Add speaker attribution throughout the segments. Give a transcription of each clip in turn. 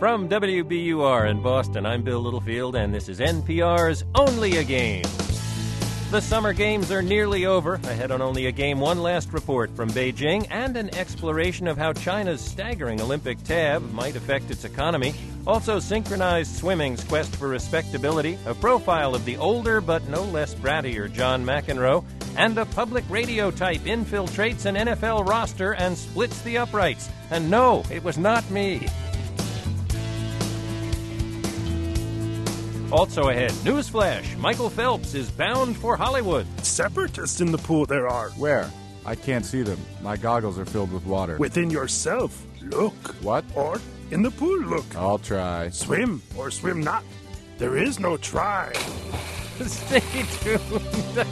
Speaker 1: From WBUR in Boston, I'm Bill Littlefield, and this is NPR's Only a Game. The summer games are nearly over. Ahead on Only a Game, one last report from Beijing and an exploration of how China's staggering Olympic tab might affect its economy. Also, synchronized swimming's quest for respectability, a profile of the older but no less brattier John McEnroe, and a public radio type infiltrates an NFL roster and splits the uprights. And no, it was not me. Also ahead, newsflash, Michael Phelps is bound for Hollywood.
Speaker 2: Separatists in the pool there are.
Speaker 3: Where? I can't see them. My goggles are filled with water.
Speaker 2: Within yourself. Look.
Speaker 3: What?
Speaker 2: Or in the pool, look.
Speaker 3: I'll try.
Speaker 2: Swim or swim not. There is no try.
Speaker 1: Stay tuned.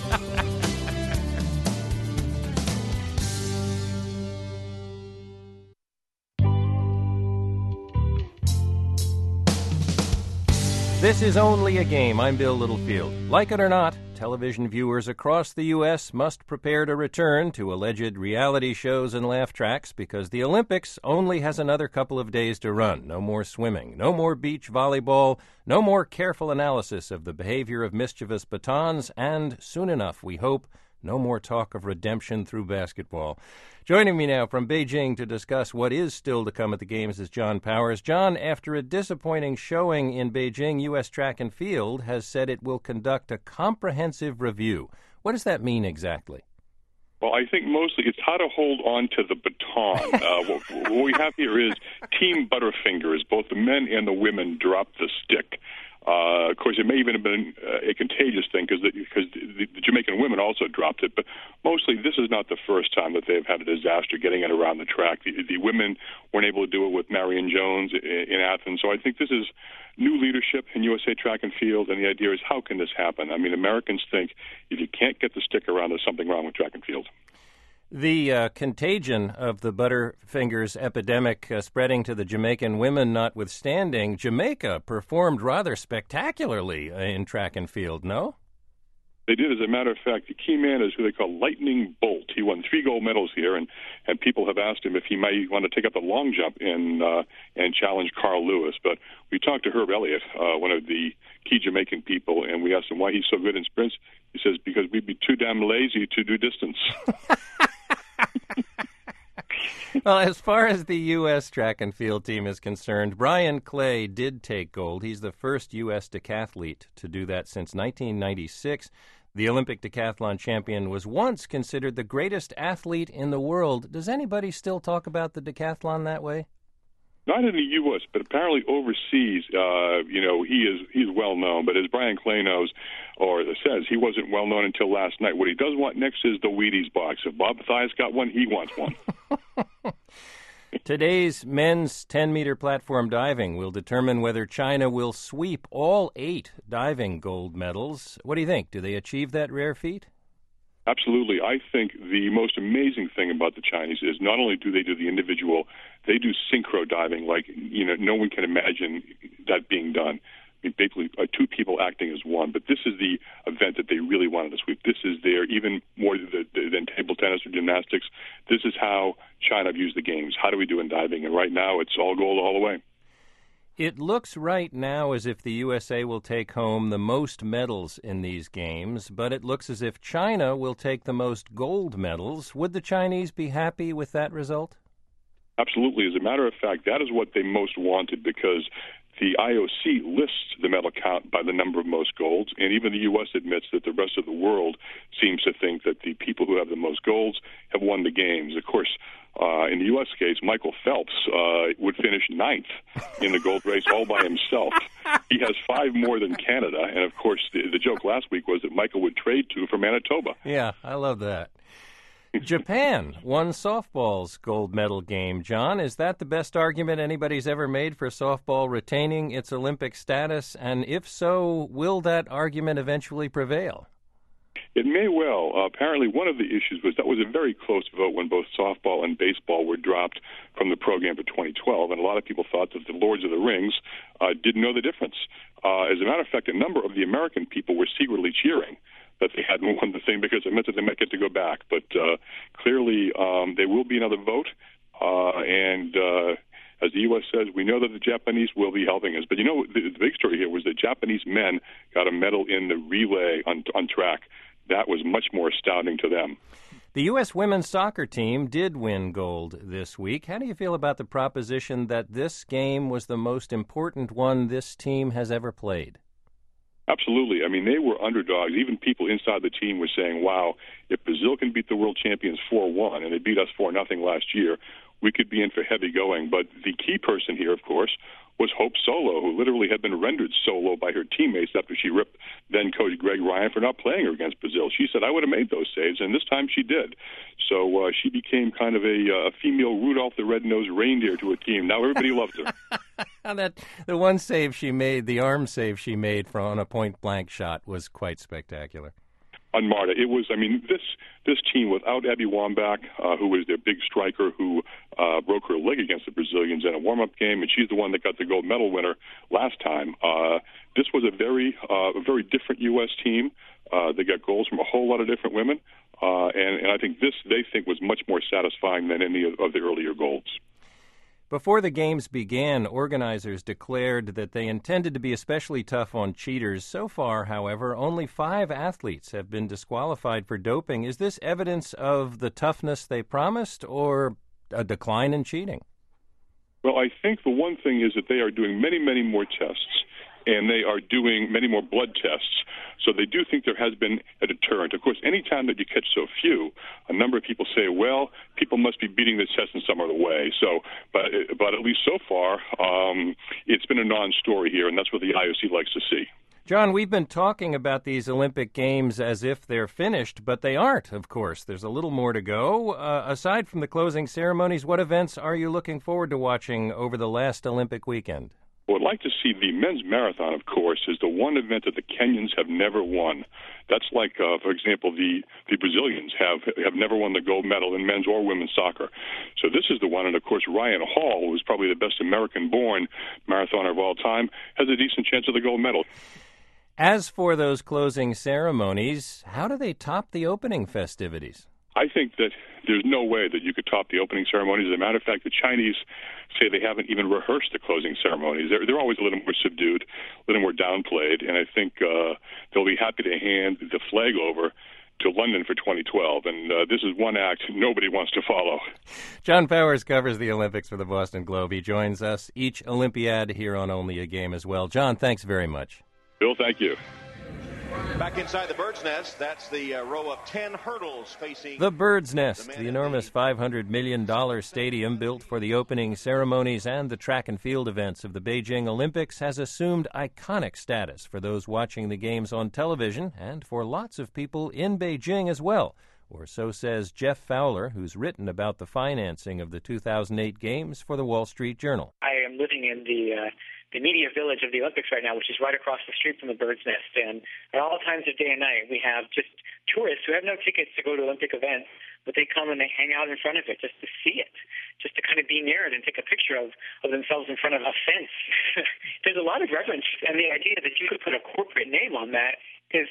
Speaker 1: This is Only a Game. I'm Bill Littlefield. Like it or not, television viewers across the U.S. must prepare to return to alleged reality shows and laugh tracks because the Olympics only has another couple of days to run. No more swimming, no more beach volleyball, no more careful analysis of the behavior of mischievous batons, and soon enough, we hope, no more talk of redemption through basketball. Joining me now from Beijing to discuss what is still to come at the Games is John Powers. John, after a disappointing showing in Beijing, U.S. Track and Field has said it will conduct a comprehensive review. What does that mean exactly?
Speaker 4: Well, I think mostly it's how to hold on to the baton. What we have here is Team Butterfingers. Both the men and the women dropped the stick. Of course, it may even have been a contagious thing because the Jamaican women also dropped it. But mostly, this is not the first time that they've had a disaster getting it around the track. The women weren't able to do it with Marion Jones in Athens. So I think this is new leadership in USA Track and Field. And the idea is, how can this happen? I mean, Americans think if you can't get the stick around, there's something wrong with track and field.
Speaker 1: The contagion of the Butterfingers epidemic spreading to the Jamaican women notwithstanding, Jamaica performed rather spectacularly in track and field, no?
Speaker 4: They did. As a matter of fact, the key man is who they call Lightning Bolt. He won 3 gold medals here, and people have asked him if he might want to take up the long jump and challenge Carl Lewis. But we talked to Herb Elliott, one of the key Jamaican people, and we asked him why he's so good in sprints. He says, because we'd be too damn lazy to do distance.
Speaker 1: Well, as far as the U.S. track and field team is concerned, Brian Clay did take gold. He's the first U.S. decathlete to do that since 1996. The Olympic decathlon champion was once considered the greatest athlete in the world. Does anybody still talk about the decathlon that way?
Speaker 4: Not in the U.S., but apparently overseas, he's well known. But as Brian Clay knows, or says, he wasn't well known until last night. What he does want next is the Wheaties box. If Bob Mathias got one, he wants one.
Speaker 1: Today's men's 10-meter platform diving will determine whether China will sweep all 8 diving gold medals. What do you think? Do they achieve that rare feat?
Speaker 4: Absolutely. I think the most amazing thing about the Chinese is not only do they do the individual, they do synchro diving like, no one can imagine that being done. I mean, basically, 2 people acting as one. But this is the event that they really wanted to sweep. This is their, even more than table tennis or gymnastics, this is how China views the games. How do we do in diving? And right now, it's all gold all the way.
Speaker 1: It looks right now as if the USA will take home the most medals in these games, but it looks as if China will take the most gold medals. Would the Chinese be happy with that result?
Speaker 4: Absolutely. As a matter of fact, that is what they most wanted because the IOC lists the medal count by the number of most golds, and even the U.S. admits that the rest of the world seems to think that the people who have the most golds have won the games. Of course, in the U.S. case, Michael Phelps would finish 9th in the gold race all by himself. He has 5 more than Canada, and of course, the joke last week was that Michael would trade 2 for Manitoba.
Speaker 1: Yeah, I love that. Japan won softball's gold medal game. John, is that the best argument anybody's ever made for softball retaining its Olympic status? And if so, will that argument eventually prevail?
Speaker 4: It may well. Apparently, one of the issues was that was a very close vote when both softball and baseball were dropped from the program for 2012, and a lot of people thought that the Lords of the Rings didn't know the difference. As a matter of fact, a number of the American people were secretly cheering that they hadn't won the thing because it meant that they might get to go back. But clearly, there will be another vote, and as the U.S. says, we know that the Japanese will be helping us. But, the big story here was the Japanese men got a medal in the relay on track. That was much more astounding to them.
Speaker 1: The U.S. women's soccer team did win gold this week. How do you feel about the proposition that this game was the most important one this team has ever played?
Speaker 4: Absolutely. I mean, they were underdogs. Even people inside the team were saying, wow, if Brazil can beat the world champions 4-1, and they beat us 4-0 last year, we could be in for heavy going. But the key person here, of course, was Hope Solo, who literally had been rendered solo by her teammates after she ripped then-coach Greg Ryan for not playing her against Brazil. She said, I would have made those saves, and this time she did. So she became kind of a female Rudolph the Red-Nosed Reindeer to a team. Now everybody loves her.
Speaker 1: The one save she made, the arm save she made on a point-blank shot was quite spectacular.
Speaker 4: On Marta, it was. I mean, this team without Abby Wambach, who was their big striker, who broke her leg against the Brazilians in a warm-up game, and she's the one that got the gold medal winner last time. This was a very different U.S. team. They got goals from a whole lot of different women, and I think this they think was much more satisfying than any of the earlier golds.
Speaker 1: Before the games began, organizers declared that they intended to be especially tough on cheaters. So far, however, only 5 athletes have been disqualified for doping. Is this evidence of the toughness they promised or a decline in cheating?
Speaker 4: Well, I think the one thing is that they are doing many, many more tests, and they are doing many more blood tests. So they do think there has been a deterrent. Of course, any time that you catch so few, a number of people say, well, people must be beating this test in some other way. So, but at least so far, it's been a non-story here, and that's what the IOC likes to see.
Speaker 1: John, we've been talking about these Olympic Games as if they're finished, but they aren't, of course. There's a little more to go. Aside from the closing ceremonies, what events are you looking forward to watching over the last Olympic weekend?
Speaker 4: Well, I'd like to see the men's marathon, of course, is the one event that the Kenyans have never won. That's like, for example, the Brazilians have never won the gold medal in men's or women's soccer. So this is the one, and of course, Ryan Hall, who is probably the best American-born marathoner of all time, has a decent chance of the gold medal.
Speaker 1: As for those closing ceremonies, how do they top the opening festivities?
Speaker 4: I think that there's no way that you could top the opening ceremonies. As a matter of fact, the Chinese say they haven't even rehearsed the closing ceremonies. They're always a little more subdued, a little more downplayed, and I think they'll be happy to hand the flag over to London for 2012, and this is one act nobody wants to follow.
Speaker 1: John Powers covers the Olympics for the Boston Globe. He joins us each Olympiad here on Only a Game as well. John, thanks very much.
Speaker 4: Bill, thank you.
Speaker 5: Back inside the Bird's Nest, that's the row of 10 hurdles facing...
Speaker 1: The Bird's Nest, the enormous $500 million stadium built for the opening ceremonies and the track and field events of the Beijing Olympics, has assumed iconic status for those watching the games on television and for lots of people in Beijing as well. Or so says Jeff Fowler, who's written about the financing of the 2008 Games for the Wall Street Journal.
Speaker 6: I am living in the media village of the Olympics right now, which is right across the street from the Bird's Nest. And at all times of day and night, we have just tourists who have no tickets to go to Olympic events, but they come and they hang out in front of it just to see it, just to kind of be near it and take a picture of themselves in front of a fence. There's a lot of reverence, and the idea that you could put a corporate name on that is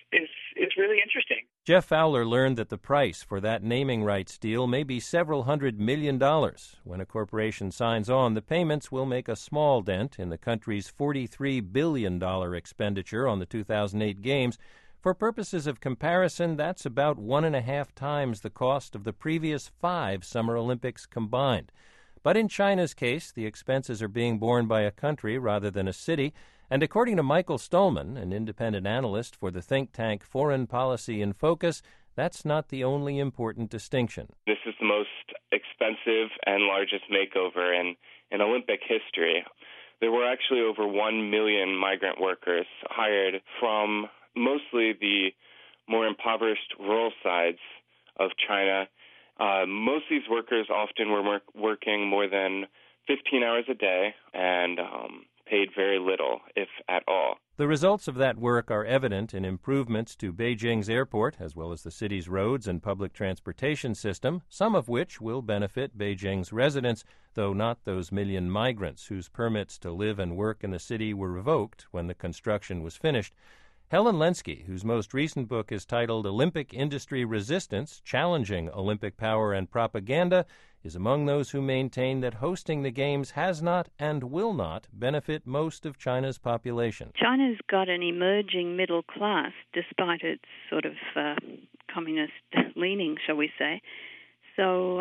Speaker 6: really interesting.
Speaker 1: Jeff Fowler learned that the price for that naming rights deal may be several $100 million. When a corporation signs on, the payments will make a small dent in the country's $43 billion expenditure on the 2008 Games. For purposes of comparison, that's about 1.5 times the cost of the previous 5 Summer Olympics combined. But in China's case, the expenses are being borne by a country rather than a city. And according to Michael Stolman, an independent analyst for the think tank Foreign Policy in Focus, that's not the only important distinction.
Speaker 7: This is the most expensive and largest makeover in Olympic history. There were actually over 1 million migrant workers hired from mostly the more impoverished rural sides of China. Most of these workers often were working more than 15 hours a day and paid very little, if at all.
Speaker 1: The results of that work are evident in improvements to Beijing's airport, as well as the city's roads and public transportation system, some of which will benefit Beijing's residents, though not those million migrants whose permits to live and work in the city were revoked when the construction was finished. Helen Lenski, whose most recent book is titled Olympic Industry Resistance, Challenging Olympic Power and Propaganda, is among those who maintain that hosting the Games has not and will not benefit most of China's population.
Speaker 8: China's got an emerging middle class, despite its sort of communist leaning, shall we say. So,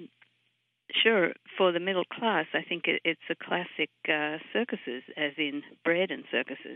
Speaker 8: sure, for the middle class, I think it's a classic circuses, as in bread and circuses.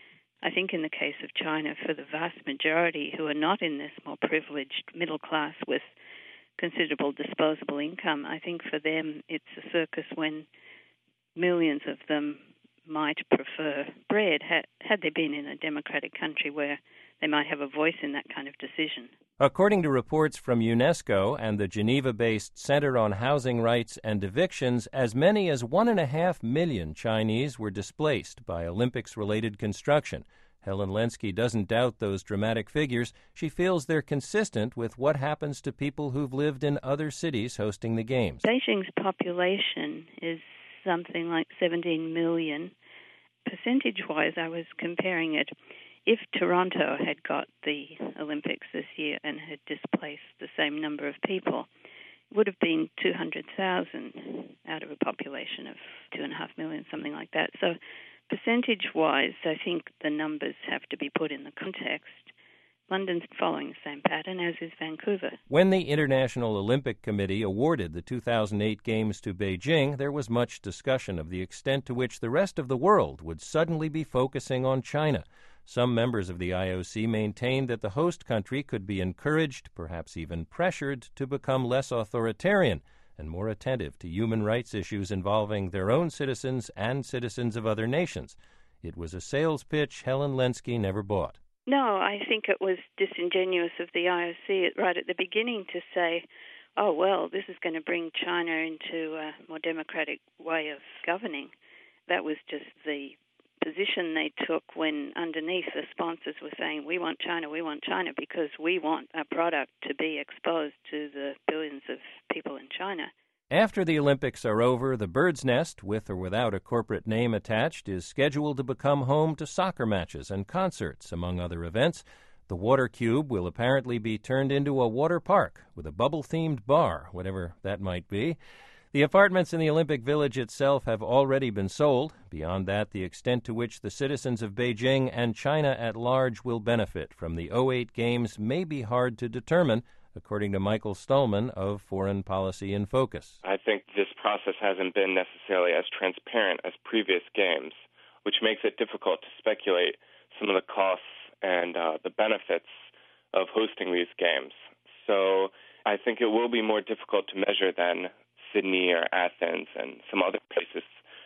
Speaker 8: I think in the case of China, for the vast majority who are not in this more privileged middle class with considerable disposable income, I think for them it's a circus when millions of them might prefer bread had they been in a democratic country where they might have a voice in that kind of decision.
Speaker 1: According to reports from UNESCO and the Geneva-based Center on Housing Rights and Evictions, as many as 1.5 million Chinese were displaced by Olympics-related construction. Helen Lenski doesn't doubt those dramatic figures. She feels they're consistent with what happens to people who've lived in other cities hosting the Games.
Speaker 8: Beijing's population is something like 17 million. Percentage-wise, I was comparing it. If Toronto had got the Olympics this year and had displaced the same number of people, it would have been 200,000 out of a population of 2.5 million, something like that. So percentage-wise, I think the numbers have to be put in the context. London's following the same pattern, as is Vancouver.
Speaker 1: When the International Olympic Committee awarded the 2008 Games to Beijing, there was much discussion of the extent to which the rest of the world would suddenly be focusing on China. Some members of the IOC maintained that the host country could be encouraged, perhaps even pressured, to become less authoritarian and more attentive to human rights issues involving their own citizens and citizens of other nations. It was a sales pitch Helen Lenski never bought.
Speaker 8: No, I think it was disingenuous of the IOC right at the beginning to say, oh, well, this is going to bring China into a more democratic way of governing. That was just the position they took when underneath the sponsors were saying, we want China, because we want our product to be exposed to the billions of people in China.
Speaker 1: After the Olympics are over, the Bird's Nest, with or without a corporate name attached, is scheduled to become home to soccer matches and concerts, among other events. The Water Cube will apparently be turned into a water park with a bubble-themed bar, whatever that might be. The apartments in the Olympic Village itself have already been sold. Beyond that, the extent to which the citizens of Beijing and China at large will benefit from the 2008 Games may be hard to determine, according to Michael Stallman of Foreign Policy in Focus.
Speaker 7: I think this process hasn't been necessarily as transparent as previous games, which makes it difficult to speculate some of the costs and the benefits of hosting these games. So I think it will be more difficult to measure than Sydney or Athens and some other places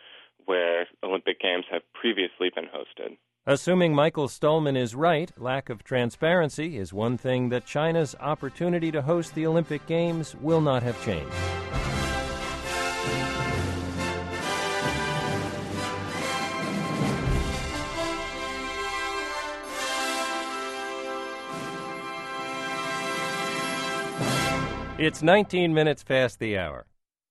Speaker 7: where Olympic Games have previously been hosted.
Speaker 1: Assuming Michael Stallman is right, lack of transparency is one thing that China's opportunity to host the Olympic Games will not have changed. It's 19 minutes past the hour.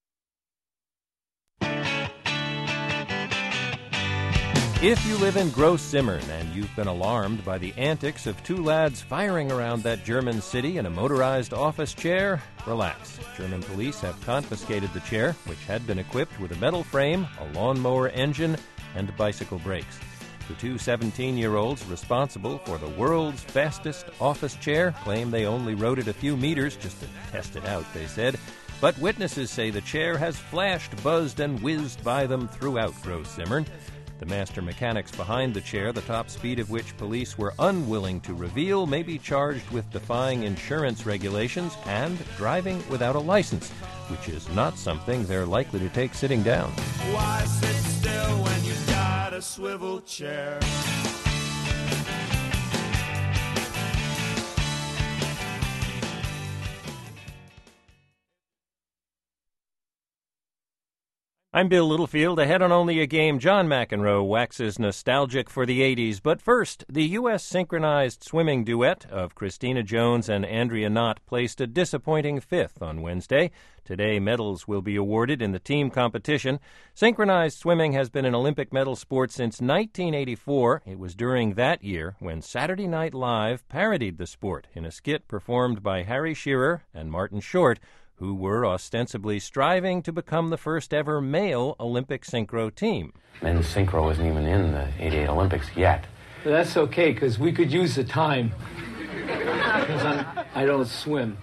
Speaker 1: If you live in Gross Zimmern and you've been alarmed by the antics of two lads firing around that German city in a motorized office chair, relax. German police have confiscated the chair, which had been equipped with a metal frame, a lawnmower engine, and bicycle brakes. The two 17-year-olds responsible for the world's fastest office chair claim they only rode it a few meters just to test it out, they said. But witnesses say the chair has flashed, buzzed, and whizzed by them throughout Gross Zimmern. The master mechanics behind the chair, the top speed of which police were unwilling to reveal, may be charged with defying insurance regulations and driving without a license, which is not something they're likely to take sitting down.
Speaker 9: Why sit still when you got a swivel chair?
Speaker 1: I'm Bill Littlefield. Ahead on Only a Game, John McEnroe waxes nostalgic for the 80s. But first, the U.S. synchronized swimming duet of Christina Jones and Andrea Knott placed a disappointing fifth on Wednesday. Today, medals will be awarded in the team competition. Synchronized swimming has been an Olympic medal sport since 1984. It was during that year when Saturday Night Live parodied the sport in a skit performed by Harry Shearer and Martin Short, who were ostensibly striving to become the first ever male Olympic synchro team.
Speaker 10: Men's synchro isn't even in the 88 Olympics yet.
Speaker 11: But that's okay, because we could use the time. Because I don't swim.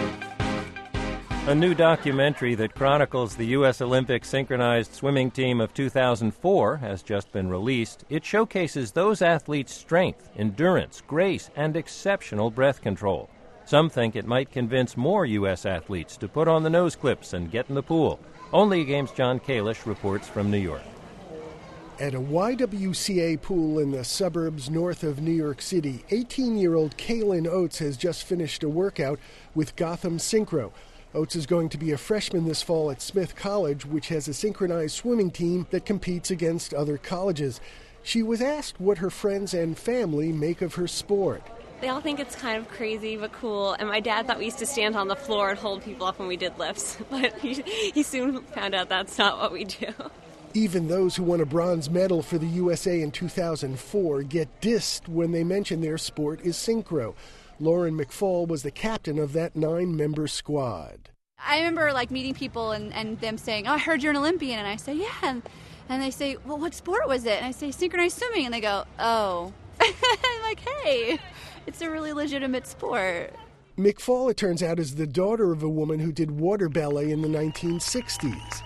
Speaker 1: A new documentary that chronicles the U.S. Olympic synchronized swimming team of 2004 has just been released. It showcases those athletes' strength, endurance, grace, and exceptional breath control. Some think it might convince more U.S. athletes to put on the nose clips and get in the pool. Only Game's John Kalish reports from New York.
Speaker 12: At a YWCA pool in the suburbs north of New York City, 18-year-old Kaylin Oates has just finished a workout with Gotham Synchro. Oates is going to be a freshman this fall at Smith College, which has a synchronized swimming team that competes against other colleges. She was asked what her friends and family make of her sport.
Speaker 13: They all think it's kind of crazy but cool, and my dad thought we used to stand on the floor and hold people up when we did lifts, but he soon found out that's not what we do.
Speaker 12: Even those who won a bronze medal for the USA in 2004 get dissed when they mention their sport is synchro. Lauren McFall was the captain of that 9-member squad.
Speaker 14: I remember meeting people and them saying, "Oh, I heard you're an Olympian," and I say, "Yeah," and they say, "Well, what sport was it?" And I say, "Synchronized swimming," and they go, "Oh." I'm like, hey, it's a really legitimate sport.
Speaker 12: McFall, it turns out, is the daughter of a woman who did water ballet in the 1960s.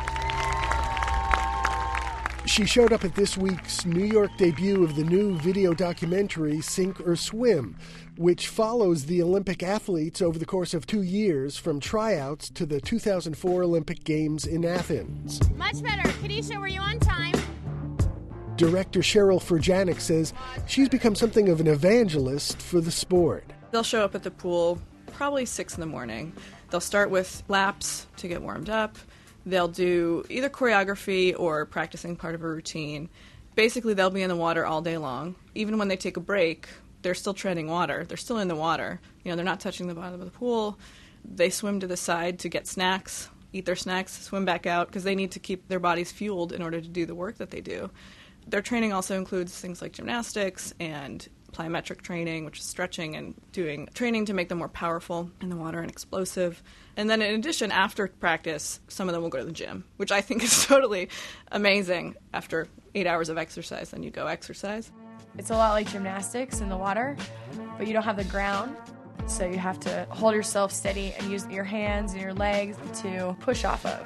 Speaker 12: She showed up at this week's New York debut of the new video documentary Sink or Swim, which follows the Olympic athletes over the course of 2 years from tryouts to the 2004 Olympic Games in Athens.
Speaker 15: Much better. Kadisha, were you on time?
Speaker 12: Director Cheryl Furjanic says she's become something of an evangelist for the sport.
Speaker 16: They'll show up at the pool probably 6 in the morning. They'll start with laps to get warmed up. They'll do either choreography or practicing part of a routine. Basically, they'll be in the water all day long. Even when they take a break, they're still treading water. They're still in the water. They're not touching the bottom of the pool. They swim to the side to get snacks, eat their snacks, swim back out, because they need to keep their bodies fueled in order to do the work that they do. Their training also includes things like gymnastics and plyometric training, which is stretching and doing training to make them more powerful in the water and explosive. And then in addition, after practice, some of them will go to the gym, which I think is totally amazing. After 8 hours of exercise, then you go exercise.
Speaker 17: It's a lot like gymnastics in the water, but you don't have the ground, so you have to hold yourself steady and use your hands and your legs to push off of.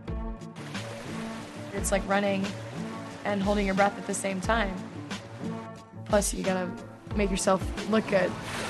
Speaker 17: It's like running and holding your breath at the same time. Plus, you gotta make yourself look good.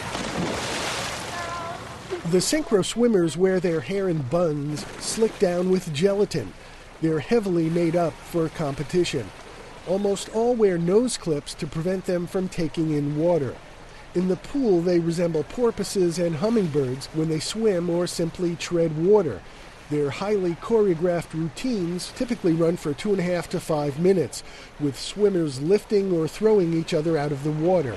Speaker 12: The synchro swimmers wear their hair in buns slicked down with gelatin. They're heavily made up for competition. Almost all wear nose clips to prevent them from taking in water. In the pool, they resemble porpoises and hummingbirds when they swim or simply tread water. Their highly choreographed routines typically run for 2.5 to 5 minutes, with swimmers lifting or throwing each other out of the water.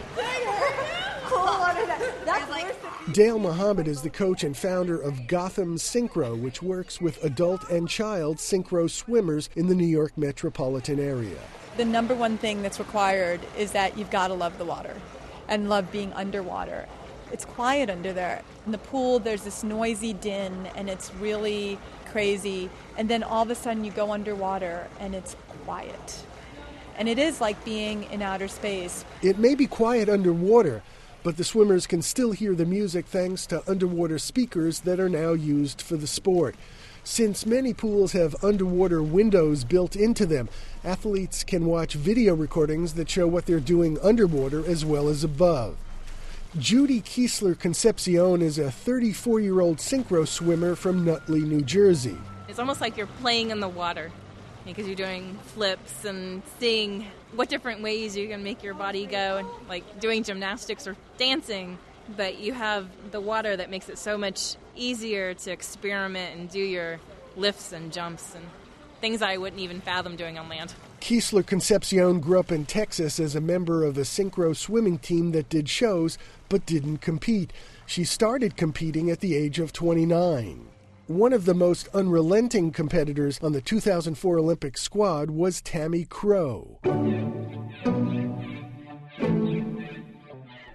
Speaker 12: Dale Muhammad is the coach and founder of Gotham Synchro, which works with adult and child synchro swimmers in the New York metropolitan area.
Speaker 18: The number one thing that's required is that you've got to love the water and love being underwater. It's quiet under there. In the pool, there's this noisy din, and it's really crazy. And then all of a sudden, you go underwater, and it's quiet. And it is like being in outer space.
Speaker 12: It may be quiet underwater, but the swimmers can still hear the music thanks to underwater speakers that are now used for the sport. Since many pools have underwater windows built into them, athletes can watch video recordings that show what they're doing underwater as well as above. Judy Kiesler Concepcion is a 34-year-old synchro swimmer from Nutley, New Jersey.
Speaker 19: It's almost like you're playing in the water because you're doing flips and seeing what different ways you can make your body go, like doing gymnastics or dancing. But you have the water that makes it so much easier to experiment and do your lifts and jumps and things I wouldn't even fathom doing on land.
Speaker 12: Kiesler Concepcion grew up in Texas as a member of a synchro swimming team that did shows but didn't compete. She started competing at the age of 29. One of the most unrelenting competitors on the 2004 Olympic squad was Tammy Crow.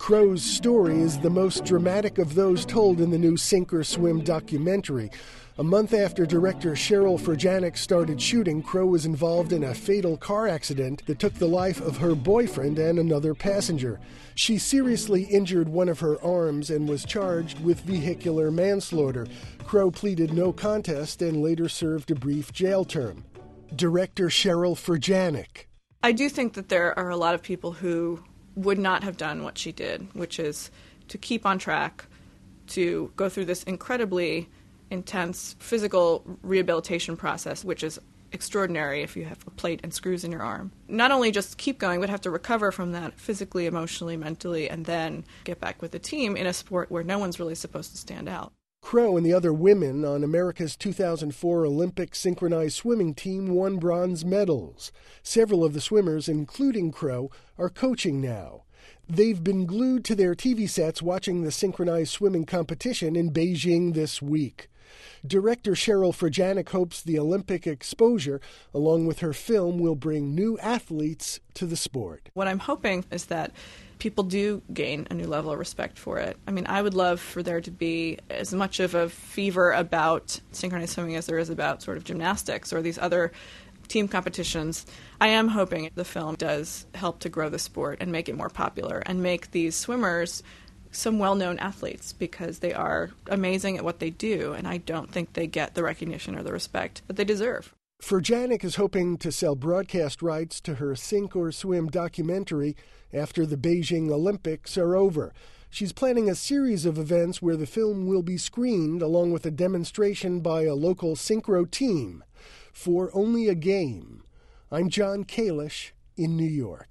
Speaker 12: Crow's story is the most dramatic of those told in the new Sink or Swim documentary. A month after director Cheryl Frajanic started shooting, Crow was involved in a fatal car accident that took the life of her boyfriend and another passenger. She seriously injured one of her arms and was charged with vehicular manslaughter. Crow pleaded no contest and later served a brief jail term. Director Cheryl Frajanic.
Speaker 16: I do think that there are a lot of people who would not have done what she did, which is to keep on track, to go through this incredibly intense physical rehabilitation process, which is extraordinary if you have a plate and screws in your arm. Not only just keep going, but have to recover from that physically, emotionally, mentally, and then get back with the team in a sport where no one's really supposed to stand out.
Speaker 12: Crow and the other women on America's 2004 Olympic synchronized swimming team won bronze medals. Several of the swimmers, including Crow, are coaching now. They've been glued to their TV sets watching the synchronized swimming competition in Beijing this week. Director Cheryl Frajanic hopes the Olympic exposure, along with her film, will bring new athletes to the sport.
Speaker 16: What I'm hoping is that people do gain a new level of respect for it. I mean, I would love for there to be as much of a fever about synchronized swimming as there is about sort of gymnastics or these other team competitions. I am hoping the film does help to grow the sport and make it more popular and make these swimmers some well-known athletes, because they are amazing at what they do, and I don't think they get the recognition or the respect that they deserve.
Speaker 12: Frajanic is hoping to sell broadcast rights to her Sink or Swim documentary after the Beijing Olympics are over. She's planning a series of events where the film will be screened along with a demonstration by a local synchro team. For Only a Game, I'm John Kalish in New York.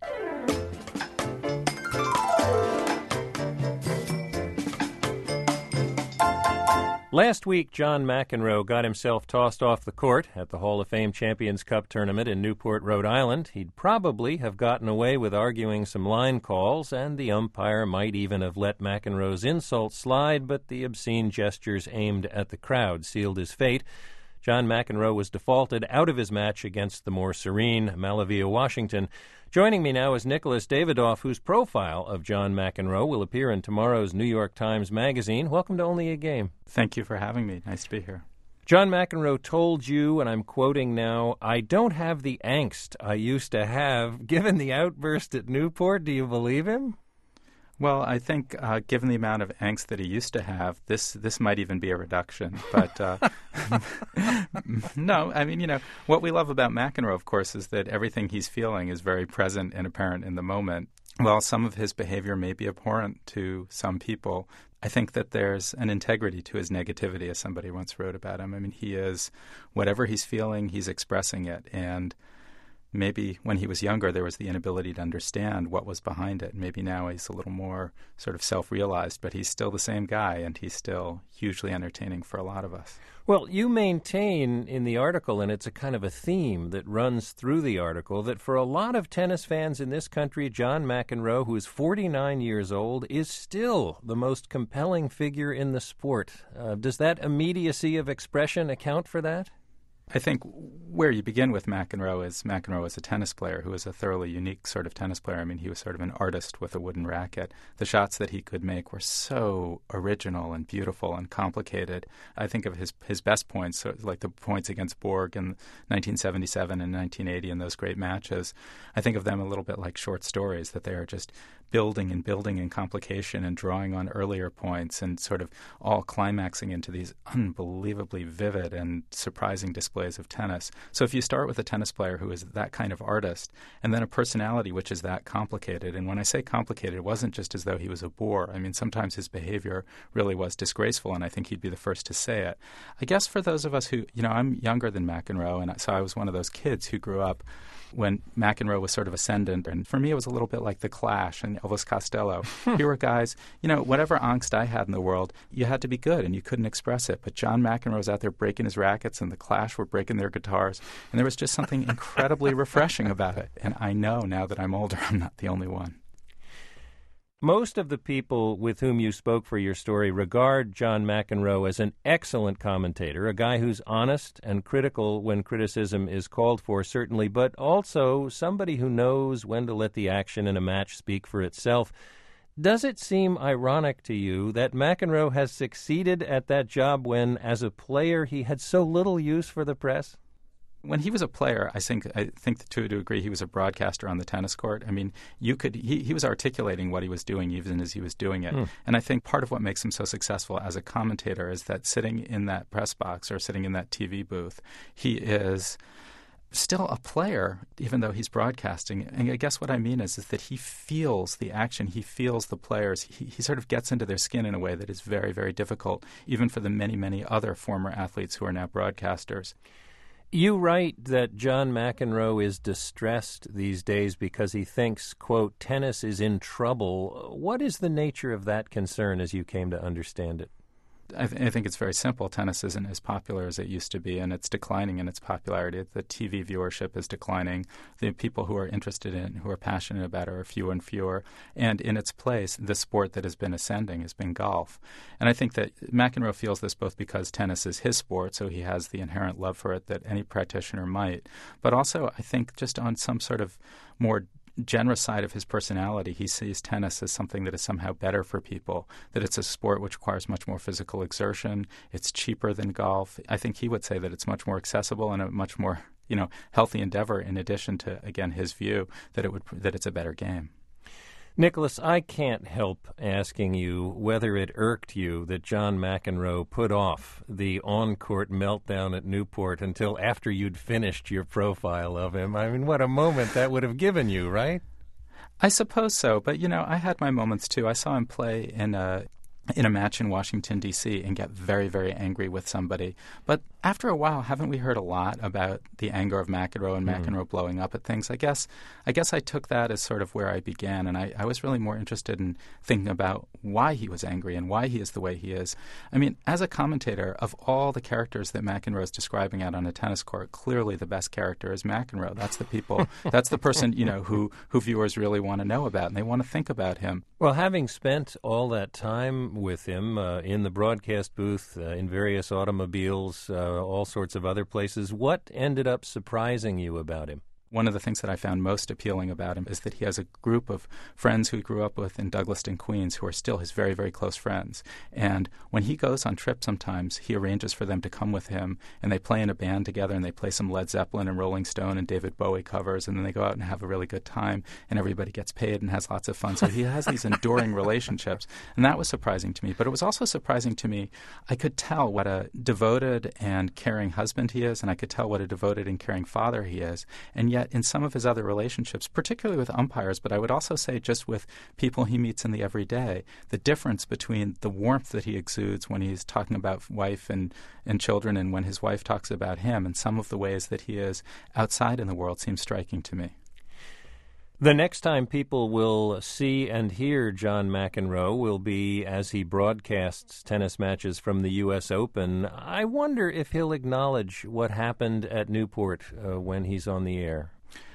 Speaker 1: Last week, John McEnroe got himself tossed off the court at the Hall of Fame Champions Cup tournament in Newport, Rhode Island. He'd probably have gotten away with arguing some line calls, and the umpire might even have let McEnroe's insult slide, but the obscene gestures aimed at the crowd sealed his fate. John McEnroe was defaulted out of his match against the more serene Malavia Washington. Joining me now is Nicholas Davidoff, whose profile of John McEnroe will appear in tomorrow's New York Times Magazine. Welcome to Only a Game.
Speaker 20: Thank you for having me. Nice to be here.
Speaker 1: John McEnroe told you, and I'm quoting now, "I don't have the angst I used to have." Given the outburst at Newport, do you believe him?
Speaker 20: Well, I think given the amount of angst that he used to have, this might even be a reduction. But no, I mean, what we love about McEnroe, of course, is that everything he's feeling is very present and apparent in the moment. While some of his behavior may be abhorrent to some people, I think that there's an integrity to his negativity, as somebody once wrote about him. I mean, he is, whatever he's feeling, he's expressing it. And maybe when he was younger, there was the inability to understand what was behind it. Maybe now he's a little more sort of self-realized, but he's still the same guy, and he's still hugely entertaining for a lot of us.
Speaker 1: Well, you maintain in the article, and it's a kind of a theme that runs through the article, that for a lot of tennis fans in this country, John McEnroe, who is 49 years old, is still the most compelling figure in the sport. Does that immediacy of expression account for that?
Speaker 20: I think where you begin with McEnroe is a tennis player who is a thoroughly unique sort of tennis player. I mean, he was sort of an artist with a wooden racket. The shots that he could make were so original and beautiful and complicated. I think of his best points, like the points against Borg in 1977 and 1980 in those great matches. I think of them a little bit like short stories, that they are just building and building in complication and drawing on earlier points and sort of all climaxing into these unbelievably vivid and surprising displays of tennis. So if you start with a tennis player who is that kind of artist and then a personality which is that complicated, and when I say complicated, it wasn't just as though he was a bore. I mean, sometimes his behavior really was disgraceful, and I think he'd be the first to say it. I guess for those of us who, I'm younger than McEnroe, and so I was one of those kids who grew up when McEnroe was sort of ascendant. And for me, it was a little bit like The Clash and Elvis Costello. Here were guys, whatever angst I had in the world, you had to be good and you couldn't express it. But John McEnroe was out there breaking his rackets, and The Clash were breaking their guitars. And there was just something incredibly refreshing about it. And I know now that I'm older, I'm not the only one.
Speaker 1: Most of the people with whom you spoke for your story regard John McEnroe as an excellent commentator, a guy who's honest and critical when criticism is called for, certainly, but also somebody who knows when to let the action in a match speak for itself. Does it seem ironic to you that McEnroe has succeeded at that job when, as a player, he had so little use for the press?
Speaker 20: When he was a player, I think to a degree he was a broadcaster on the tennis court. I mean, he was articulating what he was doing even as he was doing it. And I think part of what makes him so successful as a commentator is that sitting in that press box or sitting in that TV booth, he is still a player, even though he's broadcasting. And I guess what I mean is that he feels the action. He feels the players. He sort of gets into their skin in a way that is very, very difficult, even for the many, many other former athletes who are now broadcasters.
Speaker 1: You write that John McEnroe is distressed these days because he thinks, quote, tennis is in trouble. What is the nature of that concern as you came to understand it?
Speaker 20: I think it's very simple. Tennis isn't as popular as it used to be, and it's declining in its popularity. The TV viewership is declining. The people who are interested in, who are passionate about it, are fewer and fewer. And in its place, the sport that has been ascending has been golf. And I think that McEnroe feels this both because tennis is his sport, so he has the inherent love for it that any practitioner might, but also I think just on some sort of more generous side of his personality, he sees tennis as something that is somehow better for people, that it's a sport which requires much more physical exertion, it's cheaper than golf. I think he would say that it's much more accessible and a much more, healthy endeavor, in addition to, again, his view that it's a better game.
Speaker 1: Nicholas, I can't help asking you whether it irked you that John McEnroe put off the on-court meltdown at Newport until after you'd finished your profile of him. I mean, what a moment that would have given you, right?
Speaker 20: I suppose so, but, I had my moments, too. I saw him play in a match in Washington, D.C. and get very, very angry with somebody. But after a while, haven't we heard a lot about the anger of McEnroe and McEnroe blowing up at things? I guess I took that as sort of where I began, and I was really more interested in thinking about why he was angry and why he is the way he is. I mean, as a commentator, of all the characters that McEnroe is describing out on a tennis court, clearly the best character is McEnroe. That's the person, who viewers really want to know about, and they want to think about him.
Speaker 1: Well, having spent all that time with him in the broadcast booth, in various automobiles, all sorts of other places, what ended up surprising you about him?
Speaker 20: One of the things that I found most appealing about him is that he has a group of friends who he grew up with in Douglaston, Queens, who are still his very, very close friends. And when he goes on trips sometimes, he arranges for them to come with him, and they play in a band together, and they play some Led Zeppelin and Rolling Stone and David Bowie covers, and then they go out and have a really good time, and everybody gets paid and has lots of fun. So he has these enduring relationships, and that was surprising to me. But it was also surprising to me, I could tell what a devoted and caring husband he is, and I could tell what a devoted and caring father he is, and yet in some of his other relationships, particularly with umpires, but I would also say just with people he meets in the everyday, the difference between the warmth that he exudes when he's talking about wife and children and when his wife talks about him, and some of the ways that he is outside in the world seems striking to me.
Speaker 1: The next time people will see and hear John McEnroe will be as he broadcasts tennis matches from the U.S. Open. I wonder if he'll acknowledge what happened at Newport when he's on the air.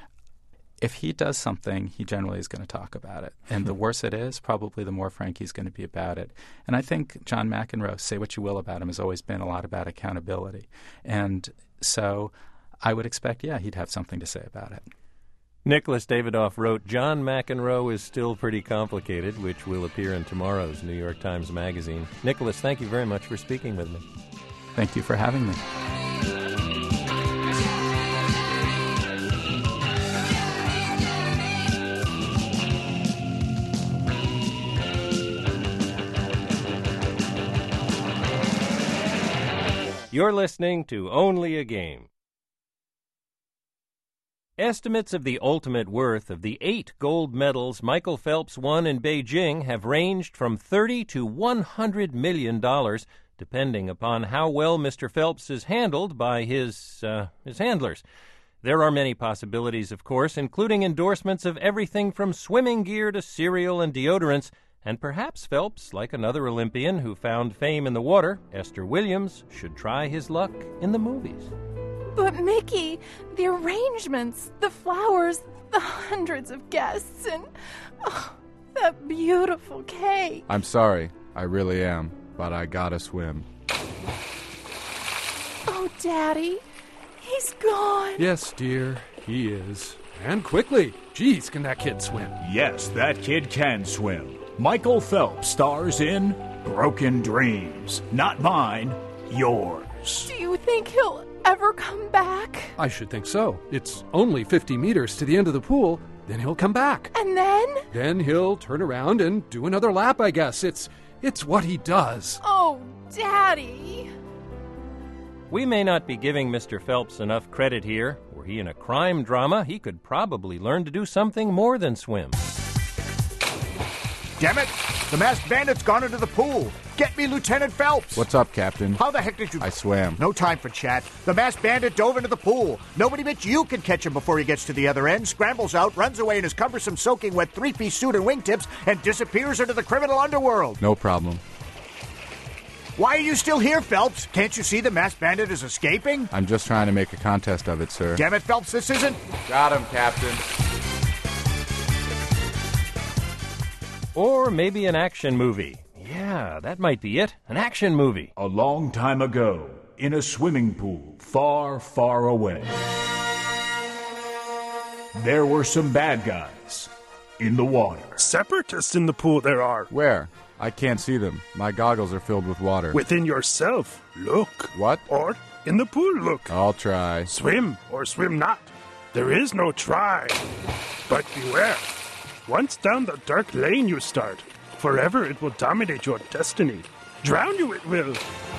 Speaker 20: If he does something, he generally is going to talk about it. And the worse it is, probably the more frank he's going to be about it. And I think John McEnroe, say what you will about him, has always been a lot about accountability. And so I would expect, he'd have something to say about it.
Speaker 1: Nicholas Davidoff wrote, John McEnroe is still pretty complicated, which will appear in tomorrow's New York Times Magazine. Nicholas, thank you very much for speaking with me.
Speaker 20: Thank you for having me.
Speaker 1: You're listening to Only a Game. Estimates of the ultimate worth of the 8 gold medals Michael Phelps won in Beijing have ranged from $30 to $100 million, depending upon how well Mr. Phelps is handled by his handlers. There are many possibilities, of course, including endorsements of everything from swimming gear to cereal and deodorants, and perhaps Phelps, like another Olympian who found fame in the water, Esther Williams, should try his luck in the movies.
Speaker 21: But Mickey, the arrangements, the flowers, the hundreds of guests, and that beautiful cake.
Speaker 3: I'm sorry, I really am, but I gotta swim.
Speaker 21: Oh, Daddy, he's gone.
Speaker 2: Yes, dear, he is. And quickly. Geez, can that kid swim?
Speaker 22: Yes, that kid can swim.
Speaker 4: Michael Phelps stars in Broken Dreams. Not mine, yours.
Speaker 21: Do you think he'll ever come back?
Speaker 22: I should think so. It's only 50 meters to the end of the pool, then he'll come back.
Speaker 21: And then?
Speaker 22: Then he'll turn around and do another lap, I guess. It's what he does.
Speaker 21: Oh, Daddy.
Speaker 1: We may not be giving Mr. Phelps enough credit here. Were he in a crime drama, he could probably learn to do something more than swim.
Speaker 23: Damn it! The masked bandit's gone into the pool. Get me Lieutenant Phelps.
Speaker 3: What's up, Captain?
Speaker 23: How the heck did you...
Speaker 3: I swam.
Speaker 23: No time for chat. The masked bandit dove into the pool. Nobody but you can catch him before he gets to the other end, scrambles out, runs away in his cumbersome soaking wet three-piece suit and wingtips, and disappears into the criminal underworld.
Speaker 3: No problem.
Speaker 23: Why are you still here, Phelps? Can't you see the masked bandit is escaping?
Speaker 3: I'm just trying to make a contest of it, sir.
Speaker 23: Damn it, Phelps, this isn't...
Speaker 3: Got him, Captain.
Speaker 1: Or maybe an action movie. Yeah, that might be it. An action movie.
Speaker 4: A long time ago, in a swimming pool far, far away, there were some bad guys in the water.
Speaker 2: Separatists in the pool there are.
Speaker 3: Where? I can't see them. My goggles are filled with water.
Speaker 2: Within yourself. Look.
Speaker 3: What?
Speaker 2: Or in the pool, look.
Speaker 3: I'll try.
Speaker 2: Swim or swim not. There is no try. But beware. Once down the dark lane you start, forever it will dominate your destiny. Drown you it will.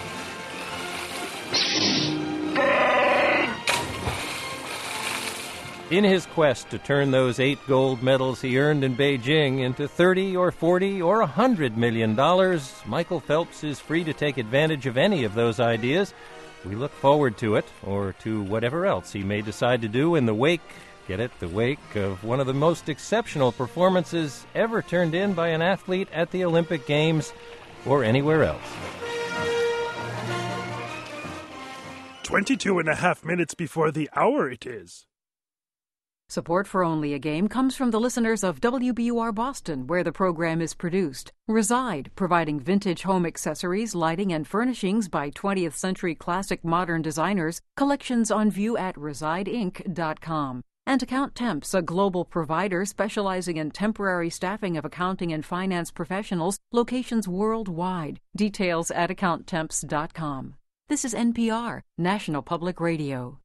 Speaker 1: In his quest to turn those 8 gold medals he earned in Beijing into $30 or $40 or $100 million, Michael Phelps is free to take advantage of any of those ideas. We look forward to it, or to whatever else he may decide to do in the wake, get it, the wake of one of the most exceptional performances ever turned in by an athlete at the Olympic Games or anywhere else.
Speaker 2: 22.5 minutes before the hour it is.
Speaker 24: Support for Only a Game comes from the listeners of WBUR Boston, where the program is produced. Reside, providing vintage home accessories, lighting, and furnishings by 20th century classic modern designers. Collections on view at resideinc.com. And Account Temps, a global provider specializing in temporary staffing of accounting and finance professionals, locations worldwide. Details at accounttemps.com. This is NPR, National Public Radio.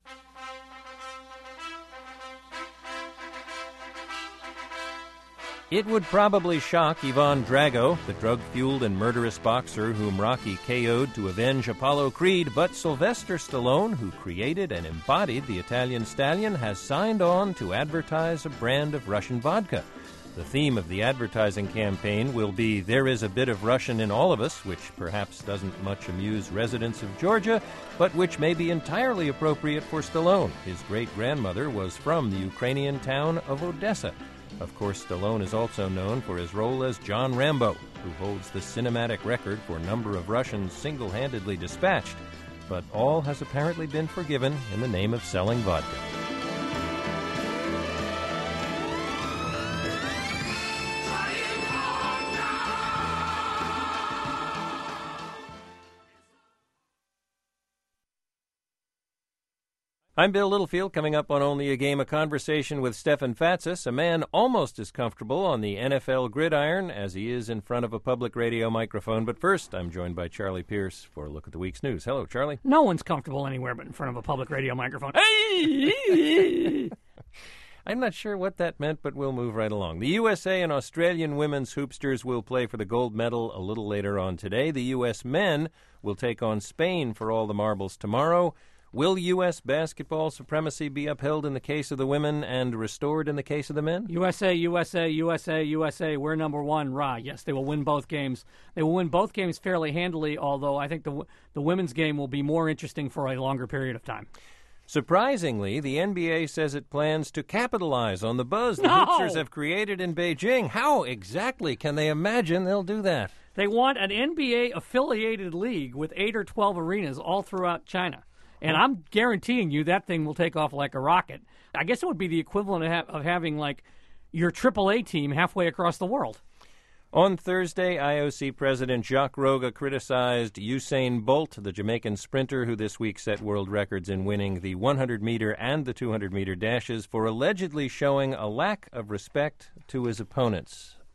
Speaker 1: It would probably shock Ivan Drago, the drug-fueled and murderous boxer whom Rocky KO'd to avenge Apollo Creed, but Sylvester Stallone, who created and embodied the Italian stallion, has signed on to advertise a brand of Russian vodka. The theme of the advertising campaign will be "There is a bit of Russian in all of us," which perhaps doesn't much amuse residents of Georgia, but which may be entirely appropriate for Stallone. His great-grandmother was from the Ukrainian town of Odessa. Of course, Stallone is also known for his role as John Rambo, who holds the cinematic record for number of Russians single-handedly dispatched. But all has apparently been forgiven in the name of selling vodka. I'm Bill Littlefield. Coming up on Only a Game, a conversation with Stefan Fatsis, a man almost as comfortable on the NFL gridiron as he is in front of a public radio microphone. But first, I'm joined by Charlie Pierce for a look at the week's news. Hello, Charlie.
Speaker 25: No one's comfortable anywhere but in front of a public radio microphone. Hey!
Speaker 1: I'm not sure what that meant, but we'll move right along. The USA and Australian women's hoopsters will play for the gold medal a little later on today. The U.S. men will take on Spain for all the marbles tomorrow. Will U.S. basketball supremacy be upheld in the case of the women and restored in the case of the men?
Speaker 25: USA, USA, USA, USA, we're number one, rah. Yes, they will win both games. They will win both games fairly handily, although I think the women's game will be more interesting for a longer period of time.
Speaker 1: Surprisingly, the NBA says it plans to capitalize on the buzz the hoopsters have created in Beijing. How exactly can they imagine they'll do that?
Speaker 25: They want an NBA-affiliated league with 8 or 12 arenas all throughout China. And I'm guaranteeing you that thing will take off like a rocket. I guess it would be the equivalent of having, like, your AAA team halfway across the world.
Speaker 1: On Thursday, IOC President Jacques Roga criticized Usain Bolt, the Jamaican sprinter who this week set world records in winning the 100-meter and the 200-meter dashes, for allegedly showing a lack of respect to his opponents.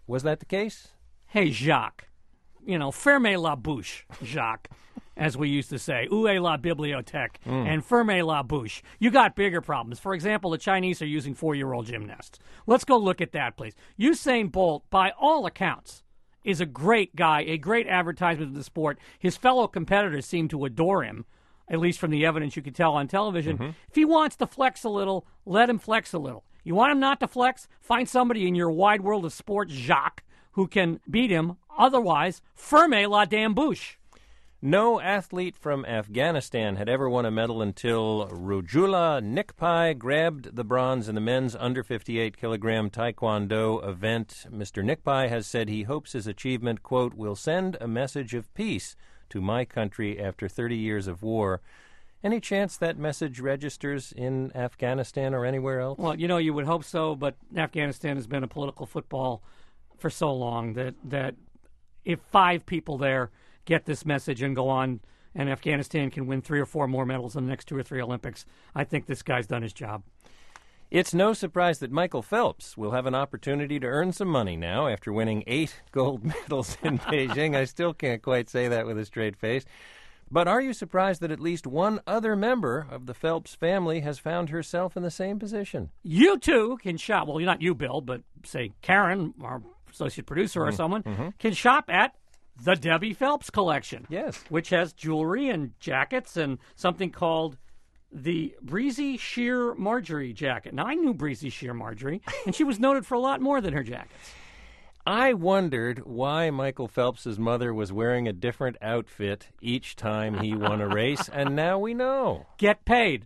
Speaker 1: Was that the case?
Speaker 25: Hey, Jacques. Fermez la bouche, Jacques, as we used to say. Où est la bibliothèque? And fermez la bouche. You got bigger problems. For example, the Chinese are using 4-year-old gymnasts. Let's go look at that, please. Usain Bolt, by all accounts, is a great guy, a great advertisement of the sport. His fellow competitors seem to adore him, at least from the evidence you could tell on television. If he wants to flex a little, let him flex a little. You want him not to flex? Find somebody in your wide world of sports, Jacques, who can beat him. Otherwise, fermez la damn bouche.
Speaker 1: No athlete from Afghanistan had ever won a medal until Rojula Nikpai grabbed the bronze in the men's under 58 kilogram taekwondo event. Mr. Nikpai has said he hopes his achievement, quote, will send a message of peace to my country after 30 years of war. Any chance that message registers in Afghanistan or anywhere else?
Speaker 25: Well, you would hope so, but Afghanistan has been a political football for so long that if 5 people there get this message and go on, and Afghanistan can win 3 or 4 more medals in the next 2 or 3 Olympics, I think this guy's done his job.
Speaker 1: It's no surprise that Michael Phelps will have an opportunity to earn some money now after winning 8 gold medals in Beijing. I still can't quite say that with a straight face. But are you surprised that at least one other member of the Phelps family has found herself in the same position?
Speaker 25: You too can shop. Well, not you, Bill, but say Karen, our associate producer or someone, can shop at the Debbie Phelps Collection.
Speaker 1: Yes.
Speaker 25: Which has jewelry and jackets and something called the Breezy Sheer Marjorie jacket. Now, I knew Breezy Sheer Marjorie, and she was noted for a lot more than her jackets.
Speaker 1: I wondered why Michael Phelps's mother was wearing a different outfit each time he won a race, and now we know.
Speaker 25: Get paid.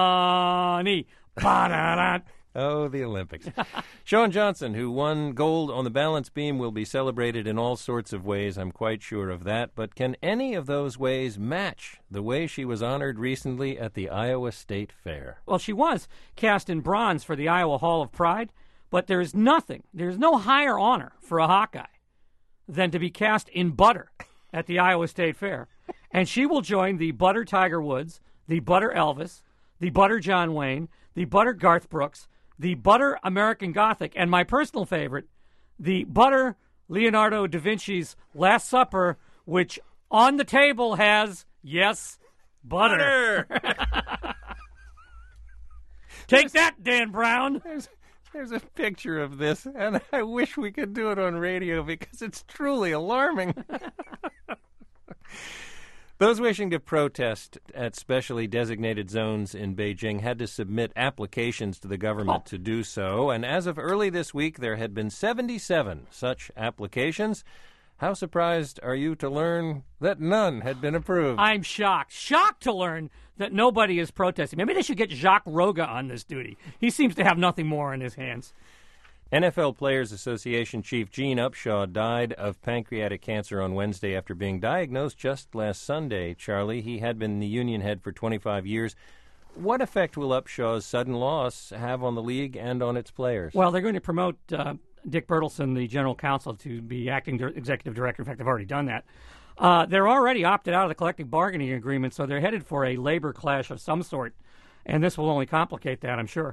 Speaker 25: Money. Ba-da-da.
Speaker 1: Oh, the Olympics. Shawn Johnson, who won gold on the balance beam, will be celebrated in all sorts of ways, I'm quite sure of that. But can any of those ways match the way she was honored recently at the Iowa State Fair?
Speaker 25: Well, she was cast in bronze for the Iowa Hall of Pride, but there's no higher honor for a Hawkeye than to be cast in butter at the Iowa State Fair. And she will join the butter Tiger Woods, the butter Elvis, the butter John Wayne, the butter Garth Brooks, the butter American Gothic, and my personal favorite, the butter Leonardo da Vinci's Last Supper, which on the table has, yes, butter. Take that, Dan Brown.
Speaker 1: There's a picture of this, and I wish we could do it on radio because it's truly alarming. Those wishing to protest at specially designated zones in Beijing had to submit applications to the government to do so, and as of early this week, there had been 77 such applications. How surprised are you to learn that none had been approved?
Speaker 25: I'm shocked. Shocked to learn that nobody is protesting. Maybe they should get Jacques Roga on this duty. He seems to have nothing more in his hands.
Speaker 1: NFL Players Association Chief Gene Upshaw died of pancreatic cancer on Wednesday after being diagnosed just last Sunday. Charlie, he had been the union head for 25 years. What effect will Upshaw's sudden loss have on the league and on its players?
Speaker 25: Well, they're going to promote Dick Bertelsen, the general counsel, to be acting executive director. In fact, they've already done that. They're already opted out of the collective bargaining agreement, so they're headed for a labor clash of some sort, and this will only complicate that, I'm sure.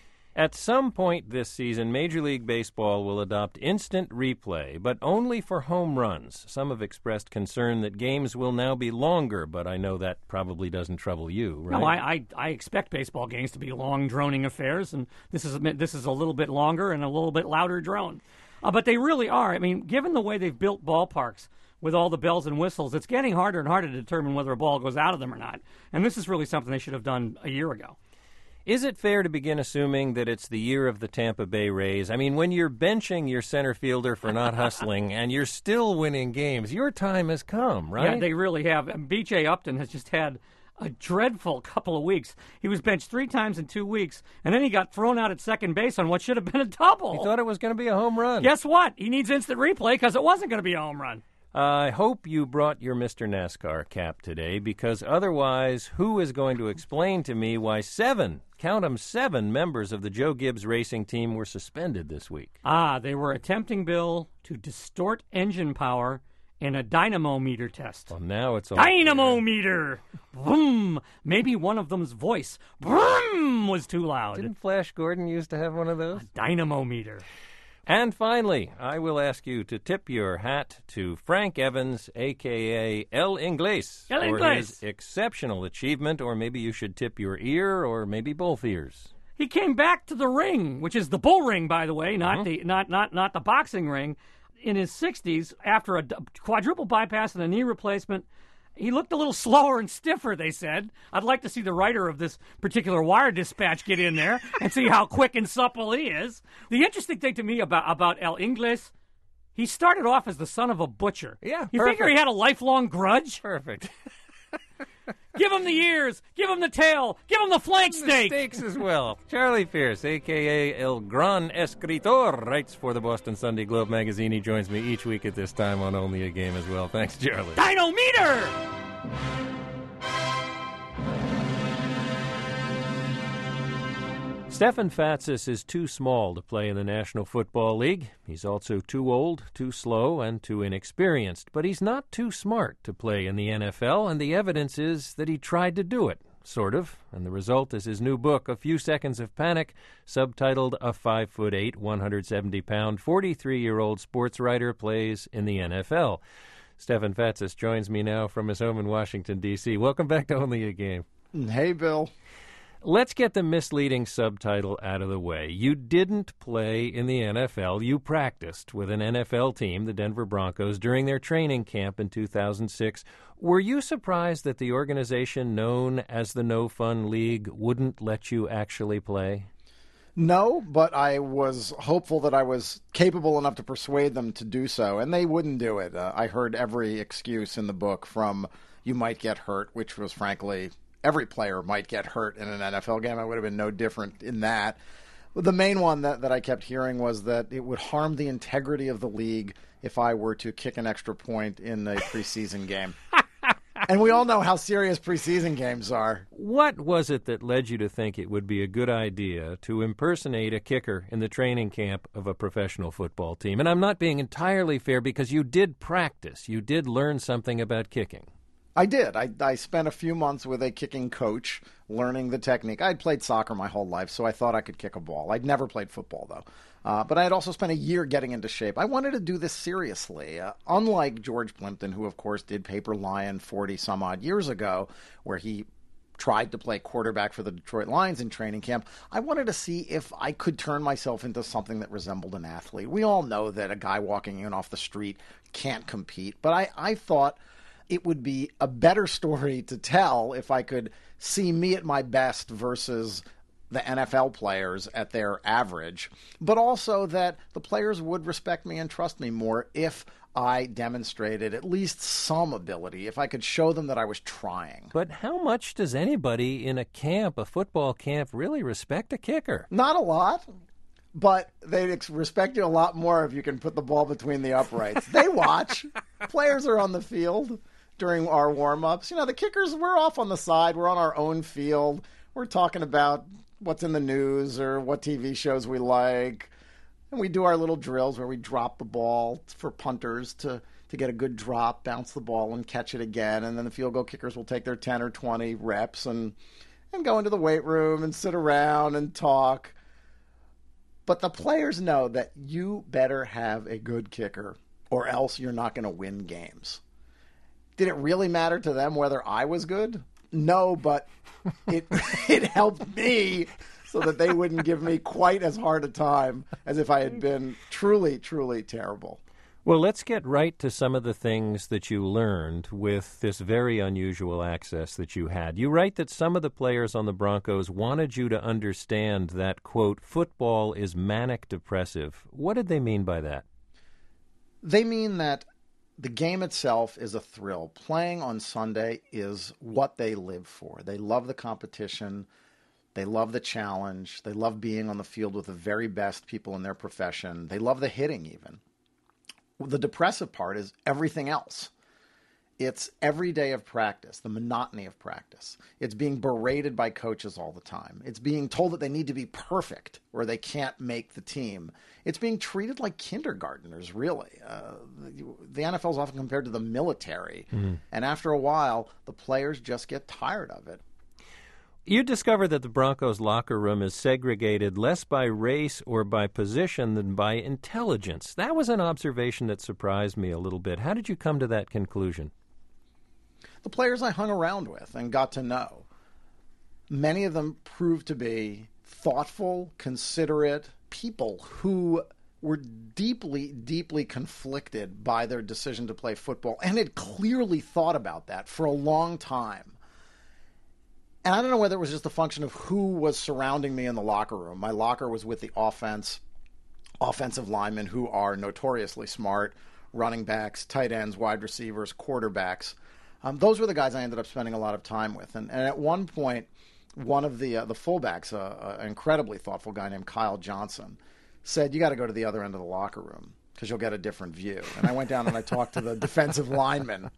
Speaker 1: At some point this season, Major League Baseball will adopt instant replay, but only for home runs. Some have expressed concern that games will now be longer, but I know that probably doesn't trouble you, right?
Speaker 25: No, I expect baseball games to be long, droning affairs, and this is a little bit longer and a little bit louder drone. But they really are. I mean, given the way they've built ballparks with all the bells and whistles, it's getting harder and harder to determine whether a ball goes out of them or not. And this is really something they should have done a year ago.
Speaker 1: Is it fair to begin assuming that it's the year of the Tampa Bay Rays? I mean, when you're benching your center fielder for not hustling and you're still winning games, your time has come, right?
Speaker 25: Yeah, they really have. And B.J. Upton has just had a dreadful couple of weeks. He was benched 3 times in 2 weeks, and then he got thrown out at second base on what should have been a double.
Speaker 1: He thought it was going to be a home run.
Speaker 25: Guess what? He needs instant replay because it wasn't going to be a home run.
Speaker 1: I hope you brought your Mr. NASCAR cap today, because otherwise, who is going to explain to me why 7 members of the Joe Gibbs racing team were suspended this week?
Speaker 25: They were attempting, Bill, to distort engine power in a dynamometer test.
Speaker 1: Well, now it's all
Speaker 25: dynamometer! Vroom! Maybe one of them's voice, vroom, was too loud.
Speaker 1: Didn't Flash Gordon used to have one of those?
Speaker 25: A dynamometer.
Speaker 1: And finally, I will ask you to tip your hat to Frank Evans, a.k.a. El Inglés, for his exceptional achievement, or maybe you should tip your ear, or maybe both ears.
Speaker 25: He came back to the ring, which is the bull ring, by the way, not the boxing ring, in his 60s after a quadruple bypass and a knee replacement. He looked a little slower and stiffer, they said. I'd like to see the writer of this particular Wire Dispatch get in there and see how quick and supple he is. The interesting thing to me about El Inglés, he started off as the son of a butcher.
Speaker 1: Yeah,
Speaker 25: You figure he had a lifelong grudge?
Speaker 1: Perfect.
Speaker 25: Give him the ears, give him the tail, give him the flank steak.
Speaker 1: The steaks as well. Charlie Pierce, a.k.a. El Gran Escritor, writes for the Boston Sunday Globe magazine. He joins me each week at this time on Only a Game as well. Thanks, Charlie.
Speaker 25: Dinometer!
Speaker 1: Stefan Fatsis is too small to play in the National Football League. He's also too old, too slow, and too inexperienced. But he's not too smart to play in the NFL, and the evidence is that he tried to do it, sort of. And the result is his new book, A Few Seconds of Panic, subtitled A 5'8", 170-pound, 43-year-old sports writer plays in the NFL. Stefan Fatsis joins me now from his home in Washington, D.C. Welcome back to Only a Game.
Speaker 5: Hey, Bill.
Speaker 1: Let's get the misleading subtitle out of the way. You didn't play in the NFL. You practiced with an NFL team, the Denver Broncos, during their training camp in 2006. Were you surprised that the organization known as the No Fun League wouldn't let you actually play?
Speaker 5: No, but I was hopeful that I was capable enough to persuade them to do so, and they wouldn't do it. I heard every excuse in the book, from you might get hurt, which was frankly... every player might get hurt in an NFL game. I would have been no different in that. The main one that I kept hearing was that it would harm the integrity of the league if I were to kick an extra point in a preseason game. And we all know how serious preseason games are.
Speaker 1: What was it that led you to think it would be a good idea to impersonate a kicker in the training camp of a professional football team? And I'm not being entirely fair, because you did practice. You did learn something about kicking.
Speaker 5: I did. I spent a few months with a kicking coach learning the technique. I'd played soccer my whole life, so I thought I could kick a ball. I'd never played football, though. But I had also spent a year getting into shape. I wanted to do this seriously. Unlike George Plimpton, who, of course, did Paper Lion 40-some-odd years ago, where he tried to play quarterback for the Detroit Lions in training camp, I wanted to see if I could turn myself into something that resembled an athlete. We all know that a guy walking in off the street can't compete, but I thought it would be a better story to tell if I could see me at my best versus the NFL players at their average, but also that the players would respect me and trust me more if I demonstrated at least some ability, if I could show them that I was trying.
Speaker 1: But how much does anybody in a camp, a football camp, really respect a kicker?
Speaker 5: Not a lot. But they'd respect you a lot more if you can put the ball between the uprights. They watch. Players are on the field during our warm-ups. You know, the kickers, we're off on the side. We're on our own field. We're talking about what's in the news or what TV shows we like. And we do our little drills where we drop the ball for punters to get a good drop, bounce the ball, and catch it again. And then the field goal kickers will take their 10 or 20 reps and go into the weight room and sit around and talk. But the players know that you better have a good kicker or else you're not going to win games. Did it really matter to them whether I was good? No, but it helped me so that they wouldn't give me quite as hard a time as if I had been truly, truly terrible.
Speaker 1: Well, let's get right to some of the things that you learned with this very unusual access that you had. You write that some of the players on the Broncos wanted you to understand that, quote, football is manic depressive. What did they mean by that?
Speaker 5: They mean that the game itself is a thrill. Playing on Sunday is what they live for. They love the competition. They love the challenge. They love being on the field with the very best people in their profession. They love the hitting even. The depressive part is everything else. It's every day of practice, the monotony of practice. It's being berated by coaches all the time. It's being told that they need to be perfect or they can't make the team. It's being treated like kindergartners, really. The NFL is often compared to the military. Mm-hmm. And after a while, the players just get tired of it.
Speaker 1: You discover that the Broncos locker room is segregated less by race or by position than by intelligence. That was an observation that surprised me a little bit. How did you come to that conclusion?
Speaker 5: The players I hung around with and got to know, many of them proved to be thoughtful, considerate people who were deeply, deeply conflicted by their decision to play football and had clearly thought about that for a long time. And I don't know whether it was just a function of who was surrounding me in the locker room. My locker was with the offensive linemen who are notoriously smart, running backs, tight ends, wide receivers, quarterbacks. Those were the guys I ended up spending a lot of time with. And at one point, one of the fullbacks, an incredibly thoughtful guy named Kyle Johnson, said, "You got to go to the other end of the locker room because you'll get a different view." And I went down and I talked to the defensive linemen.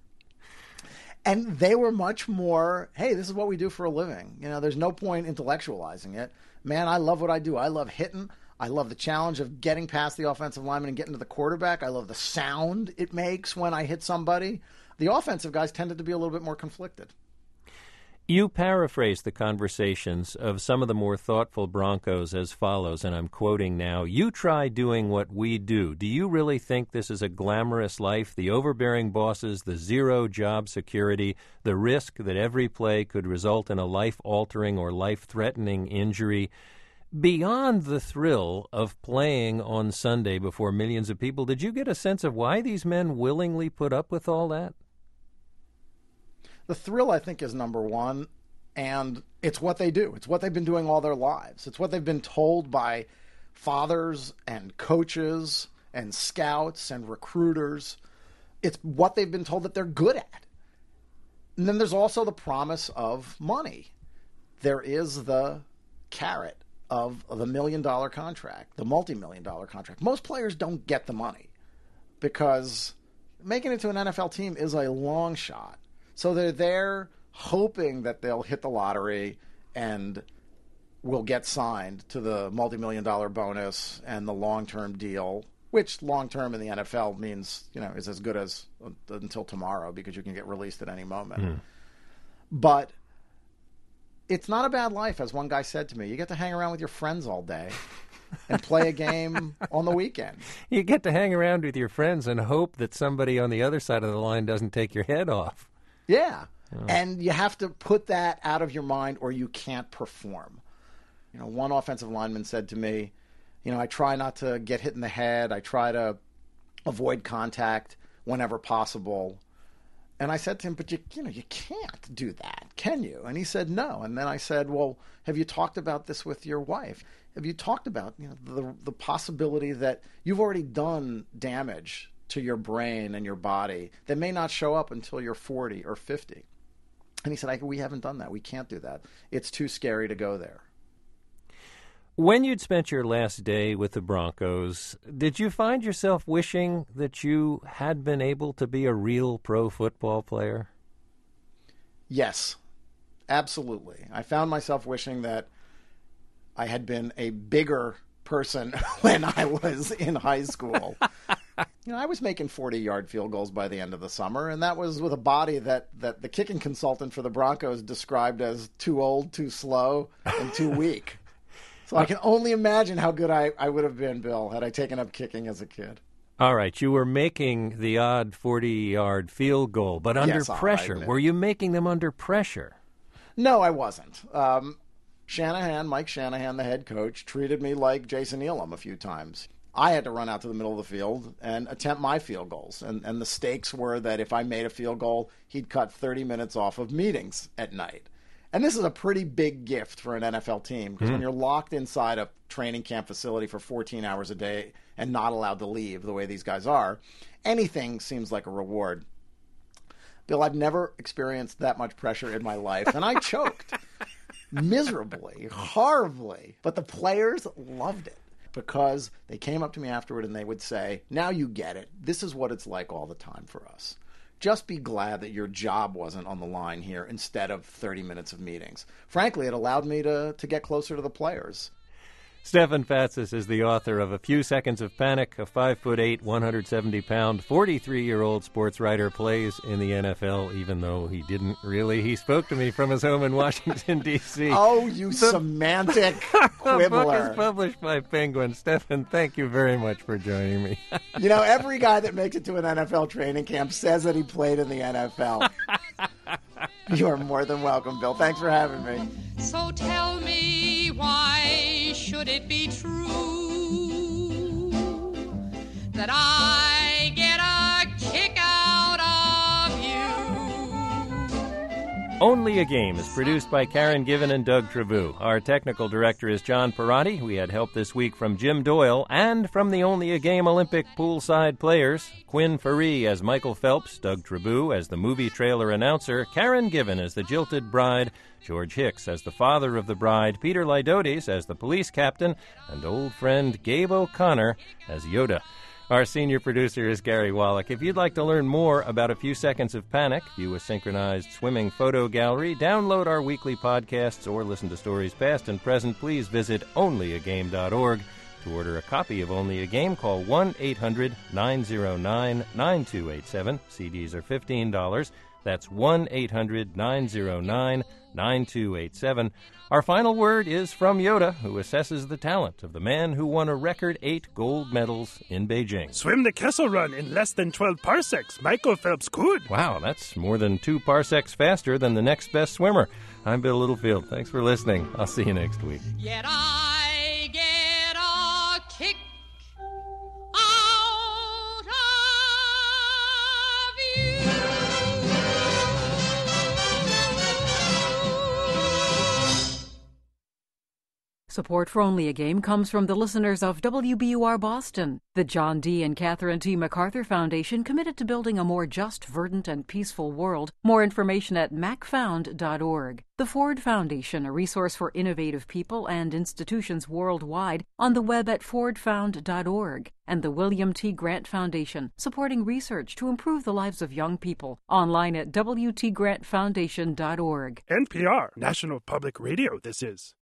Speaker 5: And they were much more, hey, this is what we do for a living. You know, there's no point intellectualizing it. Man, I love what I do. I love hitting. I love the challenge of getting past the offensive lineman and getting to the quarterback. I love the sound it makes when I hit somebody. The offensive guys tended to be a little bit more conflicted.
Speaker 1: You paraphrase the conversations of some of the more thoughtful Broncos as follows, and I'm quoting now, "You try doing what we do. Do you really think this is a glamorous life? The overbearing bosses, the zero job security, the risk that every play could result in a life-altering or life-threatening injury. Beyond the thrill of playing on Sunday before millions of people, did you get a sense of why these men willingly put up with all that?"
Speaker 5: The thrill, I think, is number one, and it's what they do. It's what they've been doing all their lives. It's what they've been told by fathers and coaches and scouts and recruiters. It's what they've been told that they're good at. And then there's also the promise of money. There is the carrot of the $1 million contract, the multi-million-dollar contract. Most players don't get the money because making it to an NFL team is a long shot. So they're there hoping that they'll hit the lottery and will get signed to the multi-million-dollar bonus and the long-term deal, which long-term in the NFL means, you know, is as good as until tomorrow because you can get released at any moment. But it's not a bad life, as one guy said to me. You get to hang around with your friends all day and play a game on the weekend.
Speaker 1: You get to hang around with your friends and hope that somebody on the other side of the line doesn't take your head off.
Speaker 5: Yeah. And you have to put that out of your mind or you can't perform. You know, one offensive lineman said to me, you know, I try not to get hit in the head. I try to avoid contact whenever possible. And I said to him, but you can't do that, can you? And he said, no. And then I said, well, have you talked about this with your wife? Have you talked about, you know, the possibility that you've already done damage to your brain and your body that may not show up until you're 40 or 50? And he said, we haven't done that. We can't do that. It's too scary to go there.
Speaker 1: When you'd spent your last day with the Broncos, did you find yourself wishing that you had been able to be a real pro football player?
Speaker 5: Yes, absolutely. I found myself wishing that I had been a bigger person when I was in high school. You know, I was making 40-yard field goals by the end of the summer, and that was with a body that the kicking consultant for the Broncos described as too old, too slow, and too weak. So I can only imagine how good I would have been, Bill, had I taken up kicking as a kid.
Speaker 1: All right, you were making the odd 40-yard field goal, but under pressure. Were you making them under pressure?
Speaker 5: No, I wasn't. Mike Shanahan, the head coach, treated me like Jason Elam a few times. I had to run out to the middle of the field and attempt my field goals. And the stakes were that if I made a field goal, he'd cut 30 minutes off of meetings at night. And this is a pretty big gift for an NFL team because when you're locked inside a training camp facility for 14 hours a day and not allowed to leave the way these guys are, anything seems like a reward. Bill, I've never experienced that much pressure in my life, and I choked miserably, horribly. But the players loved it because they came up to me afterward and they would say, now you get it. This is what it's like all the time for us. Just be glad that your job wasn't on the line here instead of 30 minutes of meetings. Frankly, it allowed me to get closer to the players.
Speaker 1: Stefan Fatsis is the author of A Few Seconds of Panic. A 5'8", 170-pound, 43-year-old sports writer plays in the NFL, even though he didn't really. He spoke to me from his home in Washington, D.C.
Speaker 5: Oh, you semantic quibbler.
Speaker 1: The book is published by Penguin. Stefan, thank you very much for joining me.
Speaker 5: You know, every guy that makes it to an NFL training camp says that he played in the NFL. You are more than welcome, Bill. Thanks for having me.
Speaker 6: So tell me, why should it be true that I get a kick out of you?
Speaker 1: Only a Game is produced by Karen Given and Doug Trevue. Our technical director is John Perotti. We had help this week from Jim Doyle and from the Only a Game Olympic poolside players. Quinn Faree as Michael Phelps, Doug Trevue as the movie trailer announcer, Karen Given as the jilted bride, George Hicks as the father of the bride, Peter Lydotes as the police captain, and old friend Gabe O'Connor as Yoda. Our senior producer is Gary Wallach. If you'd like to learn more about A Few Seconds of Panic, view a synchronized swimming photo gallery, download our weekly podcasts, or listen to stories past and present, please visit onlyagame.org. To order a copy of Only a Game, call 1-800-909-9287. CDs are $15. That's 1-800-909-9287. Our final word is from Yoda, who assesses the talent of the man who won a record 8 gold medals in Beijing.
Speaker 2: Swim the Kessel Run in less than 12 parsecs. Michael Phelps could.
Speaker 1: Wow, that's more than 2 parsecs faster than the next best swimmer. I'm Bill Littlefield. Thanks for listening. I'll see you next week.
Speaker 6: Yet I get a kick out of you.
Speaker 24: Support for Only a Game comes from the listeners of WBUR Boston, the John D. and Catherine T. MacArthur Foundation, committed to building a more just, verdant, and peaceful world. More information at macfound.org. The Ford Foundation, a resource for innovative people and institutions worldwide, on the web at fordfound.org. And the William T. Grant Foundation, supporting research to improve the lives of young people, online at wtgrantfoundation.org.
Speaker 2: NPR, National Public Radio, this is.